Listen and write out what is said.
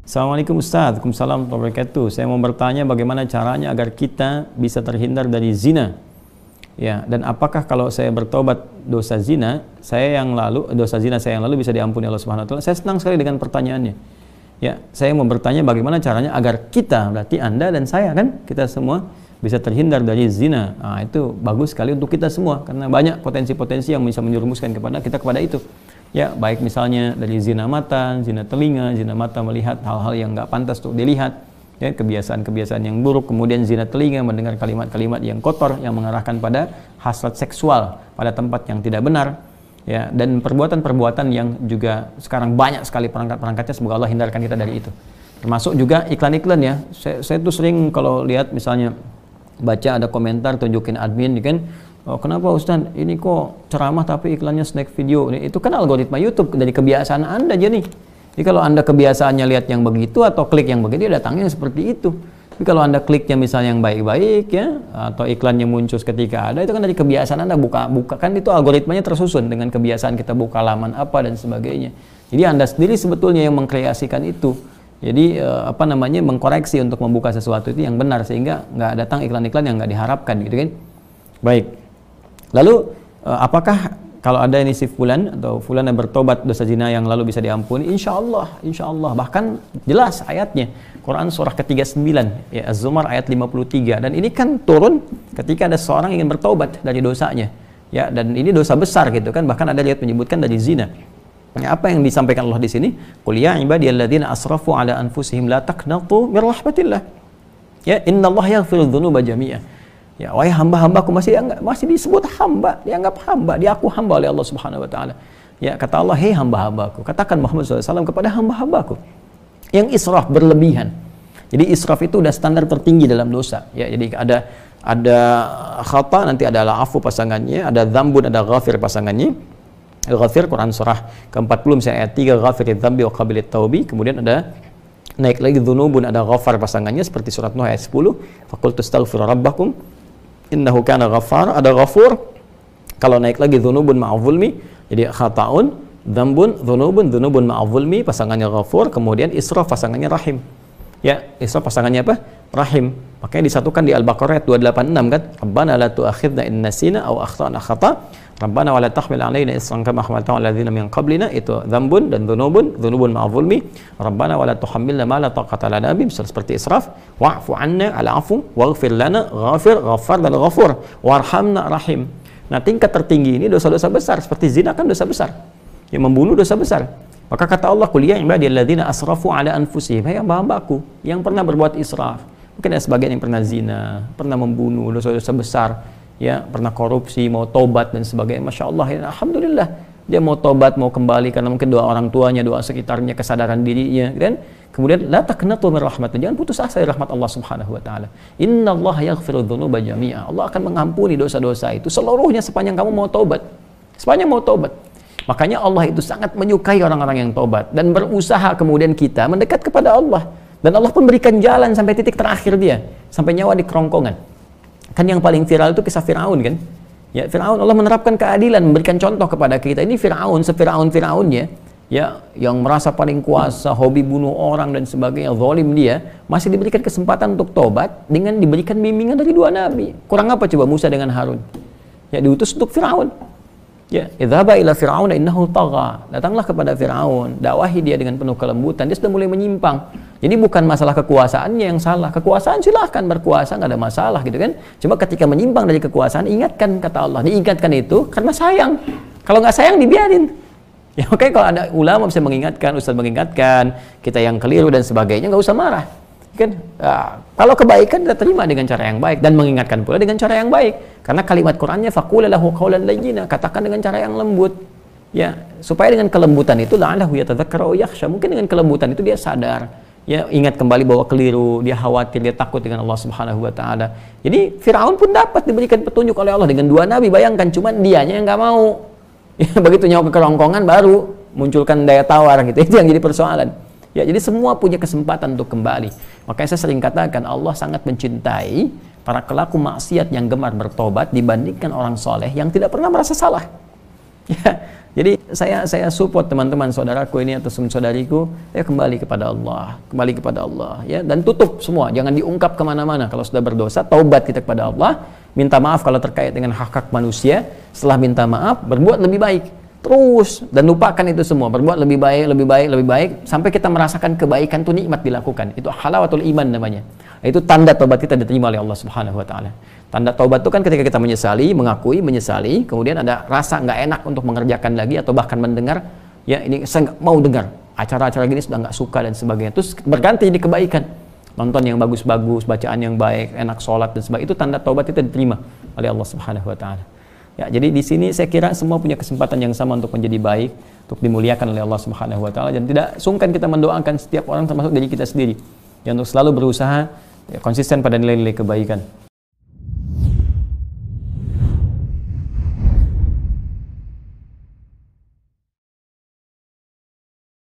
Assalamualaikum Ustaz. Waalaikumsalam warahmatullahi wabarakatuh. Saya mau bertanya bagaimana caranya agar kita bisa terhindar dari zina. Ya, dan apakah kalau saya bertobat dosa zina saya yang lalu bisa diampuni Allah Subhanahu wa taala? Saya senang sekali dengan pertanyaannya. Ya, saya mau bertanya bagaimana caranya agar kita, berarti Anda dan saya kan, kita semua bisa terhindar dari zina. Nah, itu bagus sekali untuk kita semua karena banyak potensi-potensi yang bisa menjerumuskan kepada itu. Ya, baik misalnya dari zina mata, zina telinga, zina mata melihat hal-hal yang nggak pantas untuk dilihat, ya, kebiasaan-kebiasaan yang buruk, kemudian zina telinga mendengar kalimat-kalimat yang kotor yang mengarahkan pada hasrat seksual pada tempat yang tidak benar, ya, dan perbuatan-perbuatan yang juga sekarang banyak sekali perangkat-perangkatnya. Semoga Allah hindarkan kita dari itu. Termasuk juga iklan-iklan, ya. Saya tuh sering kalau lihat misalnya baca ada komentar tunjukin admin, kan, oh, kenapa Ustaz ini kok ceramah tapi iklannya snack video? Itu kan algoritma YouTube dari kebiasaan Anda aja nih. Jadi kalau Anda kebiasaannya lihat yang begitu atau klik yang begitu, datangnya seperti itu. Tapi kalau Anda kliknya misalnya yang baik-baik, ya, atau iklannya muncul ketika ada, itu kan dari kebiasaan Anda buka kan, itu algoritmanya tersusun dengan kebiasaan kita buka laman apa dan sebagainya. Jadi Anda sendiri sebetulnya yang mengkreasikan itu. Jadi mengkoreksi untuk membuka sesuatu itu yang benar sehingga nggak datang iklan-iklan yang nggak diharapkan, gitu kan. Baik. Lalu apakah kalau ada ini si fulan atau fulan yang bertobat dosa zina yang lalu bisa diampuni? Insya Allah. Bahkan jelas ayatnya. Quran surah ke-39, ya, Az-Zumar ayat 53. Dan ini kan turun ketika ada seorang ingin bertobat dari dosanya. Ya, dan ini dosa besar gitu kan. Bahkan ada ayat menyebutkan dari zina. Ya, apa yang disampaikan Allah di sini? Qul ya ibadiyalladzina asrafu ala anfusihim la taqnatu mir rahmatillah. Ya, innallaha yaghfiru dzunuba jami'a. Ya, wahai hamba-hambaku, masih disebut hamba, dianggap hamba, diaku hamba oleh Allah Subhanahu wa taala. Ya, kata Allah, "Hei hamba-hambaku," katakan Muhammad SAW kepada hamba-hambaku yang israf berlebihan. Jadi israf itu udah standar tertinggi dalam dosa. Ya, jadi ada khata, nanti ada afu pasangannya, ada dzambun, ada ghafir pasangannya. Ghafir Quran surah ke-40 misalnya ayat 3, ghafiriz dzambi wa qabilit taubi. Kemudian ada naik lagi dzunubun, ada ghafar pasangannya seperti surat Nuh ayat 10, faqultu astaghfiru rabbakum innahu kana ghaffar. Ada ghafur. Kalau naik lagi dzunubun ma'adh-dzulmi, jadi khata'un, dzambun, dzunubun ma'adh-dzulmi pasangannya ghafur, kemudian israf pasangannya rahim. Ya, israf pasangannya apa? Rahim. Makanya disatukan di Al-Baqarah ayat 286 kan, Rabbana la tu'akhidna in nasina aw akhtana khata', Rabbana wa la tahmil 'alaina isran kama hamaltahu 'alal ladzina min qablina. Itu dzambun dan dzunubun ma'adh-dzulmi. Rabbana wa la tuhammilna ma la taqata lana bihi, seperti israf. Wa'fu 'anna, al-'afwu, waghfir lana, ghafir, ghaffar dan ghafur, warhamna, rahim. Nah, tingkat tertinggi ini dosa-dosa besar, seperti zina kan dosa besar. Yang membunuh dosa besar. Maka kata Allah, "Qul ya ibadiyalladzina asrafu 'ala anfusihim," hai hamba-hambaku yang pernah berbuat israf. Mungkin ada sebagian yang pernah zina, pernah membunuh, dosa-dosa besar, ya, pernah korupsi, mau tobat dan sebagainya. Masya Allah, ya, alhamdulillah dia mau tobat, mau kembali karena mungkin doa orang tuanya, doa sekitarnya, kesadaran dirinya, kan? Kemudian la taqnatu min rahmatillah, jangan putus asa dari rahmat Allah Subhanahu wa taala. Innallaha yaghfiru dzunuba jami'a. Allah akan mengampuni dosa-dosa itu seluruhnya sepanjang kamu mau tobat. Sepanjang mau tobat. Makanya Allah itu sangat menyukai orang-orang yang tobat dan berusaha kemudian kita mendekat kepada Allah. Dan Allah pun berikan jalan sampai titik terakhir dia, sampai nyawa di kerongkongan. Kan yang paling viral itu kisah Fir'aun kan? Ya, Fir'aun, Allah menerapkan keadilan, memberikan contoh kepada kita. Ini Fir'aun, se-Fir'aun-Fir'aunnya, ya, yang merasa paling kuasa, hobi bunuh orang dan sebagainya, zalim dia, masih diberikan kesempatan untuk tobat dengan diberikan bimbingan dari dua nabi. Kurang apa coba Musa dengan Harun? Ya, diutus untuk Fir'aun. Ya, idhaba ila fir'auna innahu tagha. Datanglah kepada Fir'aun, dakwahi dia dengan penuh kelembutan. Dia sudah mulai menyimpang. Jadi bukan masalah kekuasaannya yang salah. Kekuasaan silahkan berkuasa, nggak ada masalah gitu kan. Cuma ketika menyimpang dari kekuasaan, ingatkan, kata Allah. Diingatkan itu karena sayang. Kalau nggak sayang dibiarin. Ya, makanya kalau ada ulama bisa mengingatkan, ustaz mengingatkan, kita yang keliru dan sebagainya, nggak usah marah. Kan? Nah, kalau kebaikan kita terima dengan cara yang baik dan mengingatkan pula dengan cara yang baik. Karena kalimat Qur'annya faqul lahu qawlan layyina, katakan dengan cara yang lembut. Ya, supaya dengan kelembutan itu la'allahu yatadzakkaru aw yakhsha, mungkin dengan kelembutan itu dia sadar. Ya, ingat kembali bahwa keliru, dia khawatir, dia takut dengan Allah Subhanahu wa taala. Jadi Firaun pun dapat diberikan petunjuk oleh Allah dengan dua nabi, bayangkan, cuman dianya yang nggak mau. Ya, begitu nyawa ke kerongkongan baru munculkan daya tawar gitu. Itu yang jadi persoalan. Ya, jadi semua punya kesempatan untuk kembali. Makanya saya sering katakan Allah sangat mencintai para pelaku maksiat yang gemar bertobat dibandingkan orang soleh yang tidak pernah merasa salah. Ya, Jadi saya support teman-teman saudaraku ini atau saudariku, ya kembali kepada Allah, ya, dan tutup semua, jangan diungkap kemana-mana. Kalau sudah berdosa, taubat kita kepada Allah, minta maaf kalau terkait dengan hak-hak manusia. Setelah minta maaf, berbuat lebih baik terus dan lupakan itu semua, berbuat lebih baik sampai kita merasakan kebaikan itu nikmat dilakukan. Itu halawatul iman namanya. Itu tanda taubat kita diterima oleh Allah Subhanahu wa taala. Tanda taubat itu kan ketika kita menyesali, mengakui, menyesali, kemudian ada rasa nggak enak untuk mengerjakan lagi atau bahkan mendengar, ya ini saya nggak mau dengar acara-acara gini, sudah nggak suka dan sebagainya. Terus berganti jadi kebaikan, nonton yang bagus-bagus, bacaan yang baik, enak sholat dan sebagainya. Itu tanda taubat kita diterima oleh Allah Subhanahu wa taala. Ya, jadi di sini saya kira semua punya kesempatan yang sama untuk menjadi baik, untuk dimuliakan oleh Allah Subhanahu wa taala, dan tidak sungkan kita mendoakan setiap orang termasuk diri kita sendiri, yang untuk selalu berusaha ya, konsisten pada nilai-nilai kebaikan.